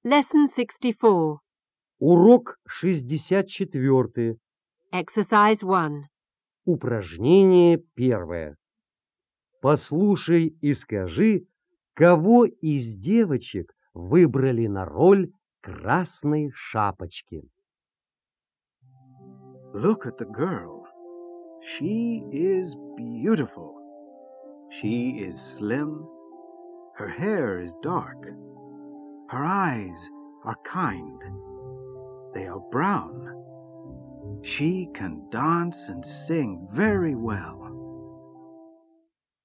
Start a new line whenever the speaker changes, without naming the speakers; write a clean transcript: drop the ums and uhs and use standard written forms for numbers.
Lesson 64.
Урок 64.
Exercise 1.
Упражнение 1. Послушай и скажи, кого из девочек выбрали на роль Красной Шапочки.
Look at the girl. She is beautiful. She is slim. Her hair is dark. Her eyes are kind. They are brown. She can dance and sing very well.